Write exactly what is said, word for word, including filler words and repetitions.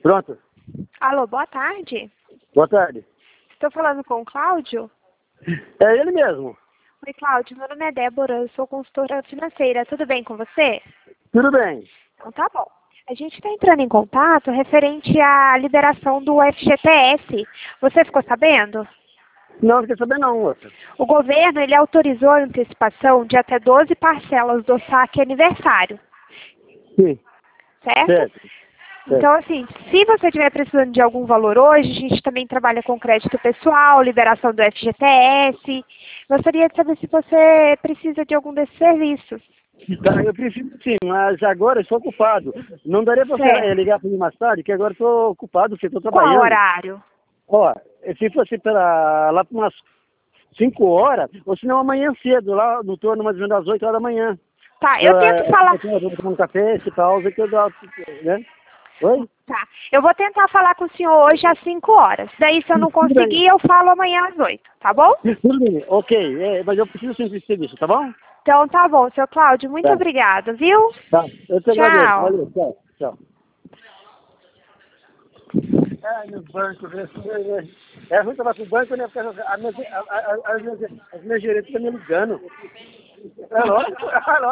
Pronto. Alô, boa tarde. Boa tarde. Estou falando com o Cláudio? É ele mesmo. Oi, Cláudio. Meu nome é Débora, eu sou consultora financeira. Tudo bem com você? Tudo bem. Então tá bom. A gente está entrando em contato referente à liberação do F G T S. Você ficou sabendo? Não, não quer saber não, moça. O governo ele autorizou a antecipação de até doze parcelas do saque aniversário, Sim. certo? Certo. Então, assim, se você estiver precisando de algum valor hoje, a gente também trabalha com crédito pessoal, liberação do F G T S. Gostaria de saber se você precisa de algum desses serviços. Tá, eu preciso sim, mas agora eu estou ocupado. Não daria para você Certo. eh, ligar para mim mais tarde, que agora eu estou ocupado, porque estou Qual trabalhando. horário? Ó, se fosse pra, lá para umas cinco horas, ou se não amanhã cedo, lá no torno mais ou menos das oito horas da manhã. Tá, eu tento falar... Eu vou tomar um café, esse pausa que eu dou, né? Oi? Tá, eu vou tentar falar com o senhor hoje às cinco horas. Daí, se eu não Tudo bem. conseguir, eu falo amanhã às oito, tá bom? Tudo bem, ok, é, mas eu preciso sempre desse serviço, tá bom? Então tá bom, seu Cláudio, muito Tá. obrigada, viu? Tá, eu te agradeço. Tchau. Valeu, tchau, tchau. É, no banco, né? É ruim trabalhar com o banco, né? Porque a minha, a, a, a, as minhas, as minhas gerentes estão me ligando. É lógico, é lógico.